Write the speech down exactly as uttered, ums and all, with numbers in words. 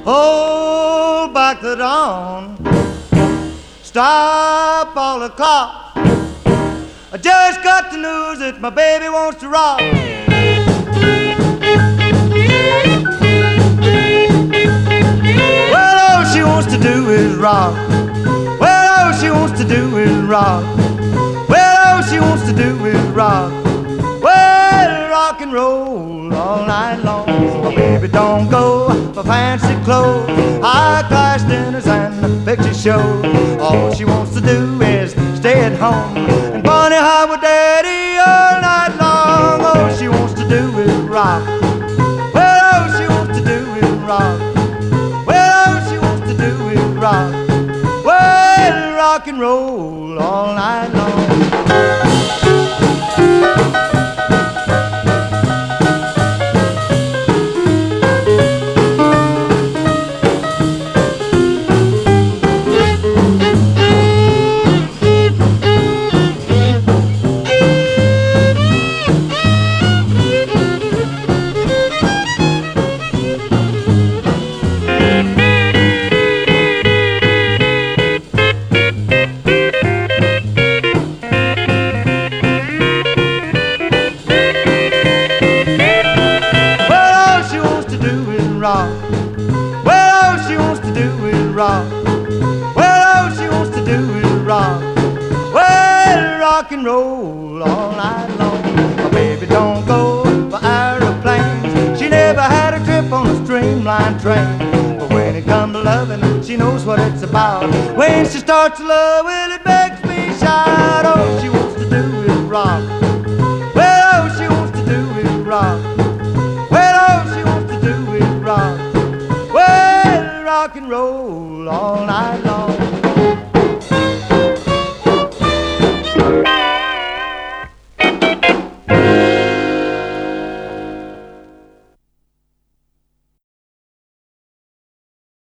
Hold back the dawn, stop all the clocks. I just got the news that my baby wants to rock. Well, all she wants to do is rock. Well, all she wants to do is rock. Well, all she wants to do is rock. Well, rock and roll all night long. My baby don't go for fancy clothes, high-class dinners and picture shows. All she wants to do is stay at home and bunny hop with daddy all night long. All she wants to do is rock. Well, all she wants to do is rock. Well, all she wants to do is rock. Well, rock and roll all night long. Rock. Well, all she wants to do is rock. Well, all she wants to do is rock. Well, rock and roll all night long. My baby don't go for aeroplanes. She never had a trip on a streamlined train. But when it comes to loving, she knows what it's about. When she starts to love, well, it makes me shout. All she wants to do is rock. Well, all she wants to do is rock. Well, all she wants to do is rock. Well, rock and roll all night long.